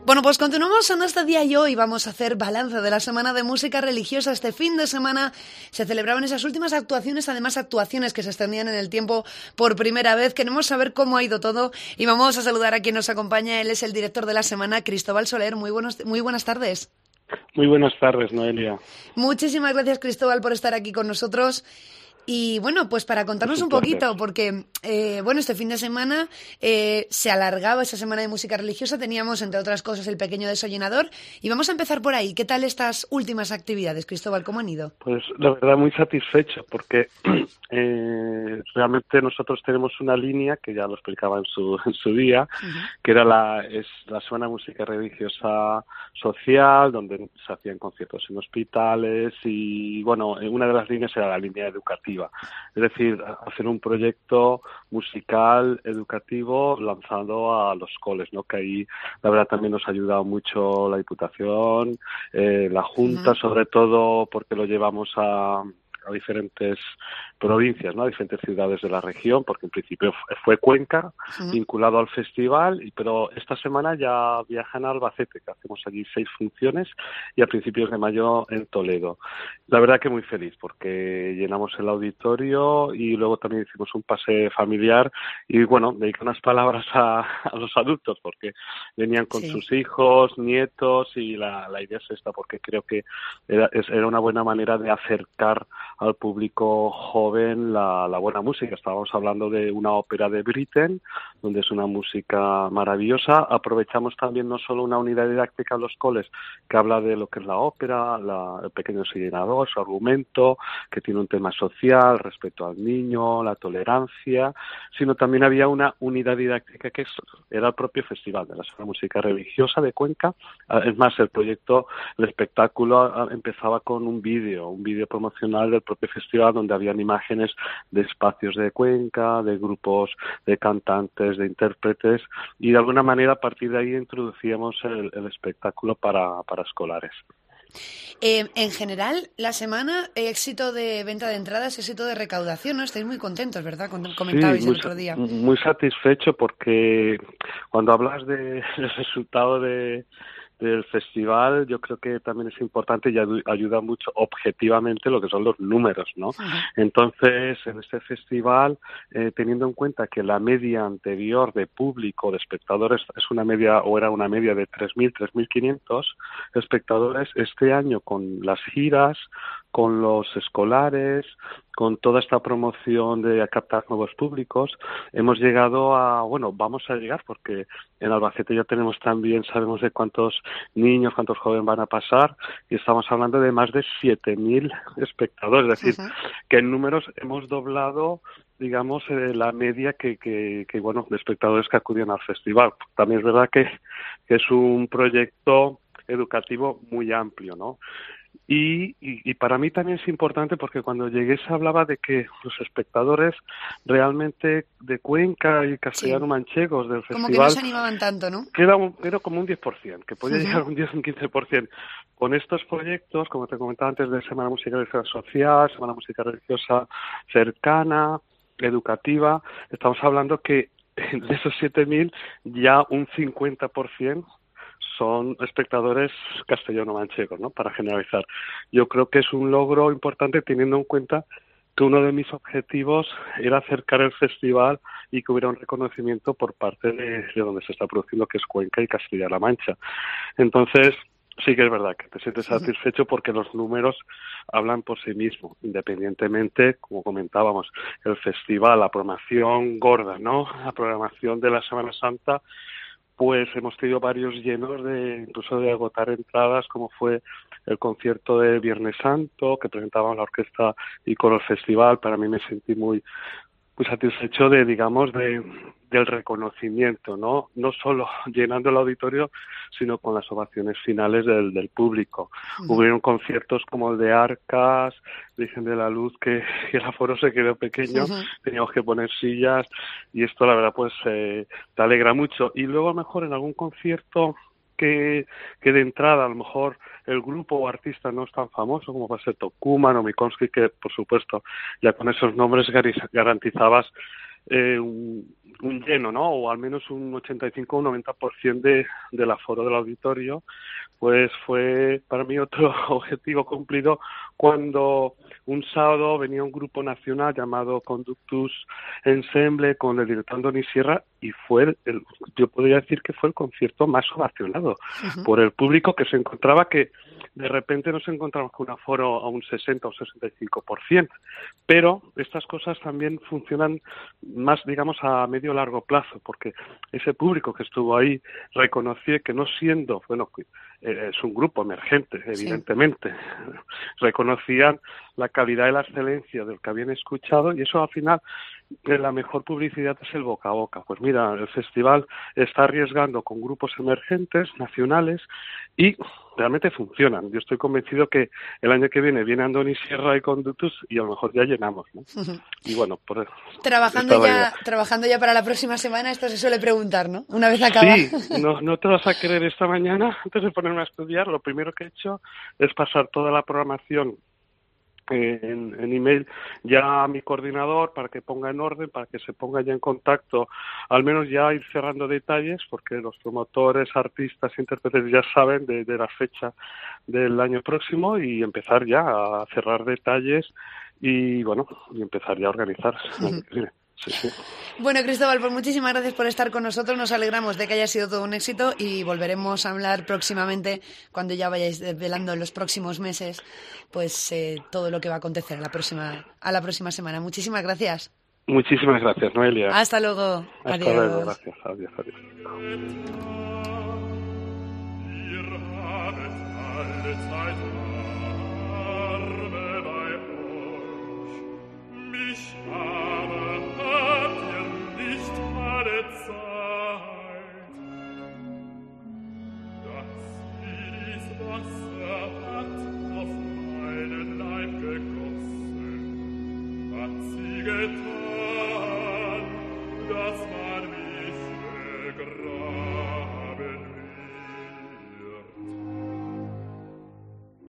Bueno, pues continuamos en este día y hoy vamos a hacer balance de la Semana de Música Religiosa. Este fin de semana se celebraban esas últimas actuaciones, además actuaciones que se extendían en el tiempo por primera vez. Queremos saber cómo ha ido todo y vamos a saludar a quien nos acompaña. Él es el director de la semana, Cristóbal Soler. Muy buenas tardes. Muy buenas tardes, Noelia. Muchísimas gracias, Cristóbal, por estar aquí con nosotros. Y bueno, pues para contarnos un poquito, porque este fin de semana se alargaba esa semana de música religiosa, teníamos entre otras cosas el pequeño desollinador y vamos a empezar por ahí. ¿Qué tal estas últimas actividades, Cristóbal? ¿Cómo han ido? Pues la verdad muy satisfecho porque realmente nosotros tenemos una línea que ya lo explicaba en su día, que era la Semana de Música Religiosa Social, donde se hacían conciertos en hospitales y bueno, una de las líneas era la línea educativa. Es decir, hacer un proyecto musical educativo lanzado a los coles, ¿no? Que ahí la verdad también nos ha ayudado mucho la Diputación, la Junta, sobre todo porque lo llevamos a diferentes provincias, ¿no? A diferentes ciudades de la región, porque en principio fue Cuenca, vinculado al festival, pero esta semana ya viajan a Albacete, que hacemos allí 6 funciones, y a principios de mayo en Toledo. La verdad que muy feliz, porque llenamos el auditorio y luego también hicimos un pase familiar y, bueno, dediqué unas palabras a los adultos, porque venían con sus hijos, nietos, y la idea es esta, porque creo que era una buena manera de acercar al público joven la buena música. Estábamos hablando de una ópera de Britten, donde es una música maravillosa. Aprovechamos también no solo una unidad didáctica en los coles que habla de lo que es la ópera, el pequeño desollinador, su argumento, que tiene un tema social, respeto al niño, la tolerancia, sino también había una unidad didáctica que era el propio festival de la Semana de Música Religiosa de Cuenca. Es más, el espectáculo empezaba con un vídeo promocional del propio festival, donde habían imágenes de espacios de Cuenca, de grupos de cantantes, de intérpretes, y de alguna manera a partir de ahí introducíamos el espectáculo para escolares. En general, la semana, éxito de venta de entradas, éxito de recaudación, ¿no? Estáis muy contentos, ¿verdad? Comentabais el otro día. Muy satisfecho, porque cuando hablas del resultado del festival, yo creo que también es importante y ayuda mucho objetivamente lo que son los números, ¿no? Entonces, en este festival, teniendo en cuenta que la media anterior de público, de espectadores, era una media de 3.000, 3.500 espectadores, este año con las giras, con los escolares, con toda esta promoción de captar nuevos públicos, hemos llegado vamos a llegar, porque en Albacete ya tenemos también, sabemos de cuántos niños, cuántos jóvenes van a pasar, y estamos hablando de más de 7.000 espectadores, es decir, que en números hemos doblado, digamos, la media que de espectadores que acudían al festival. También es verdad que es un proyecto educativo muy amplio, ¿no? Y para mí también es importante, porque cuando llegué se hablaba de que los espectadores realmente de Cuenca y castellano-manchegos del festival... Como que no se animaban tanto, ¿no? Que era como un 10%, que podía llegar a un 10 o un 15%. Con estos proyectos, como te comentaba antes, de Semana Música Religiosa Social, Semana Música Religiosa Cercana, Educativa, estamos hablando que de esos 7.000 ya un 50% son espectadores castellano-manchegos, ¿no? Para generalizar. Yo creo que es un logro importante, teniendo en cuenta que uno de mis objetivos era acercar el festival y que hubiera un reconocimiento por parte de donde se está produciendo, que es Cuenca y Castilla-La Mancha. Entonces, sí que es verdad que te sientes satisfecho, porque los números hablan por sí mismos, independientemente, como comentábamos, el festival, la programación gorda, ¿no? La programación de la Semana Santa, pues hemos tenido varios llenos incluso de agotar entradas, como fue el concierto de Viernes Santo, que presentaba la orquesta y coro del festival. Para mí me sentí muy satisfecho del reconocimiento, ¿no? No solo llenando el auditorio, sino con las ovaciones finales del público. Hubieron conciertos como el de Arcas, Virgen de la Luz, que el aforo se quedó pequeño, teníamos que poner sillas, y esto la verdad pues te alegra mucho. Y luego a lo mejor en algún concierto que de entrada a lo mejor el grupo o artista no es tan famoso, como va a ser Tokuman o Mikonski, que por supuesto ya con esos nombres garantizabas un lleno, ¿no? O al menos un 85 o 90% del aforo del auditorio, pues fue para mí otro objetivo cumplido cuando un sábado venía un grupo nacional llamado Conductus Ensemble con el director Andoni Sierra y fue yo podría decir que fue el concierto más ovacionado por el público, que se encontraba que de repente nos encontramos con un aforo a un 60 o 65%, pero estas cosas también funcionan más, digamos, a medio largo plazo, porque ese público que estuvo ahí reconocía que no siendo, bueno, es un grupo emergente, evidentemente, reconocían la calidad y la excelencia del que habían escuchado, y eso al final la mejor publicidad es el boca a boca. Pues mira, el festival está arriesgando con grupos emergentes, nacionales, y realmente funcionan. Yo estoy convencido que el año que viene Andoni Sierra y Conductus y a lo mejor ya llenamos, ¿no? Y bueno, por trabajando ya para la próxima semana, esto se suele preguntar, ¿no? Una vez acaba. Sí, no te vas a creer, esta mañana, antes de ponerme a estudiar, lo primero que he hecho es pasar toda la programación en email ya a mi coordinador para que ponga en orden, para que se ponga ya en contacto, al menos ya ir cerrando detalles, porque los promotores, artistas, intérpretes ya saben de la fecha del año próximo, y empezar ya a cerrar detalles y bueno, y empezar ya a organizar. Sí. Bueno, Cristóbal, pues muchísimas gracias por estar con nosotros. Nos alegramos de que haya sido todo un éxito y volveremos a hablar próximamente cuando ya vayáis desvelando en los próximos meses pues todo lo que va a acontecer a la próxima semana. Muchísimas gracias. Muchísimas gracias, Noelia. Hasta luego. Hasta luego, gracias. Adiós. Get